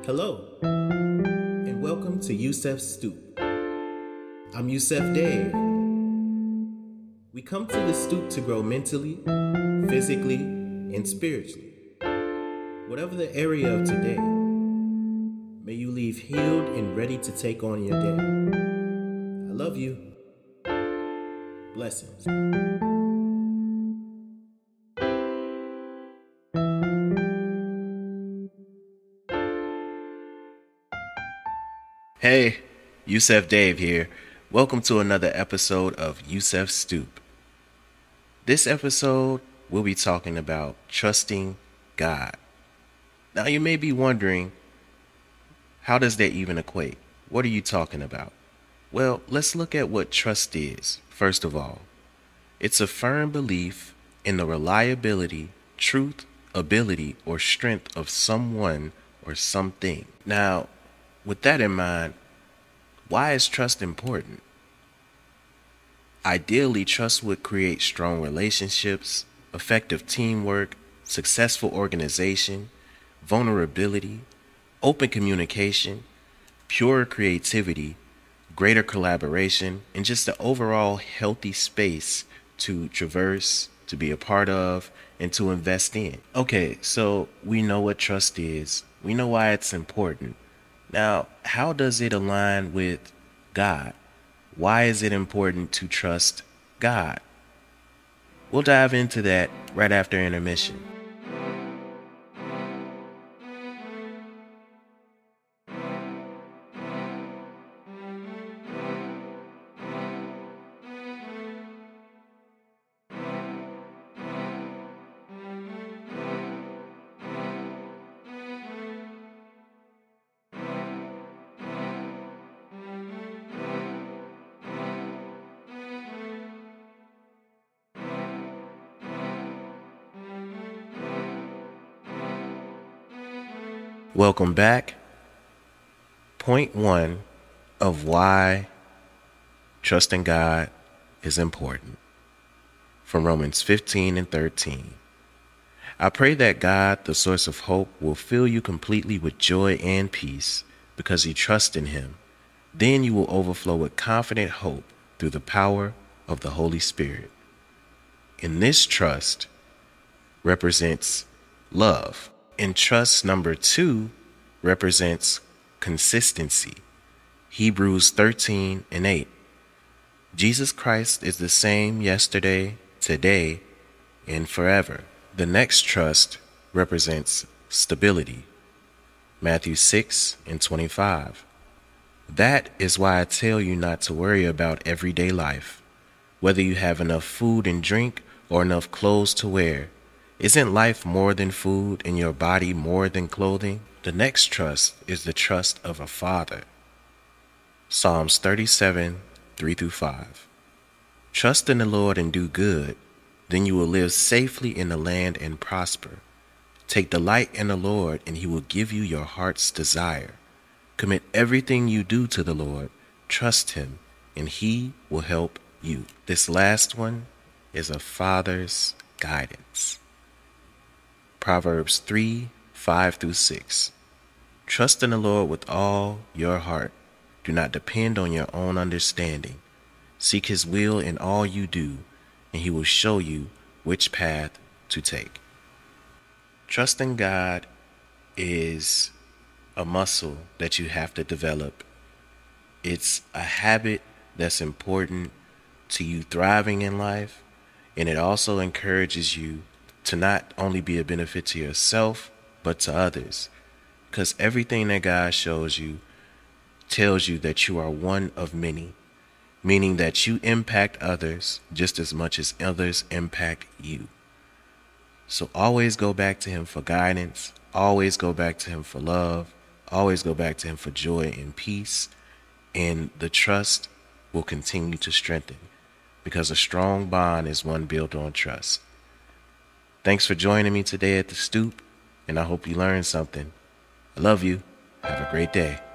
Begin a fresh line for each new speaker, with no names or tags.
Hello, and welcome to Yusef Stoop. I'm Yusef Dave. We come to the stoop to grow mentally, physically, and spiritually. Whatever the area of today, may you leave healed and ready to take on your day. I love you. Blessings. Hey, Yusef Dave here. Welcome to another episode of Yusef Stoop. This episode, we'll be talking about trusting God. Now, you may be wondering, how does that even equate? What are you talking about? Well, let's look at what trust is, first of all. It's a firm belief in the reliability, truth, ability, or strength of someone or something. Now, with that in mind, why is trust important? Ideally, trust would create strong relationships, effective teamwork, successful organization, vulnerability, open communication, pure creativity, greater collaboration, and just an overall healthy space to traverse, to be a part of, and to invest in. Okay, so we know what trust is. We know why it's important. Now, how does it align with God? Why is it important to trust God? We'll dive into that right after intermission. Welcome back. Point one of why trusting God is important. From Romans 15 and 13. I pray that God, the source of hope, will fill you completely with joy and peace because you trust in Him. Then you will overflow with confident hope through the power of the Holy Spirit. And this trust represents love. And trust number 2 represents consistency. Hebrews 13 and 8. Jesus Christ is the same yesterday, today, and forever. The next trust represents stability. Matthew 6 and 25. That is why I tell you not to worry about everyday life, whether you have enough food and drink or enough clothes to wear. Isn't life more than food and your body more than clothing? The next trust is the trust of a father. Psalms 37, 3-5. Trust in the Lord and do good, then you will live safely in the land and prosper. Take delight in the Lord, and He will give you your heart's desire. Commit everything you do to the Lord. Trust Him, and He will help you. This last one is a father's guidance. Proverbs 3, 5-6. Trust in the Lord with all your heart. Do not depend on your own understanding. Seek His will in all you do, and He will show you which path to take. Trusting God is a muscle that you have to develop. It's a habit that's important to you thriving in life, and it also encourages you to not only be a benefit to yourself, but to others. Because everything that God shows you tells you that you are one of many, meaning that you impact others just as much as others impact you. So always go back to Him for guidance, always go back to Him for love, always go back to Him for joy and peace, and the trust will continue to strengthen because a strong bond is one built on trust. Thanks for joining me today at the Stoop, and I hope you learned something. I love you. Have a great day.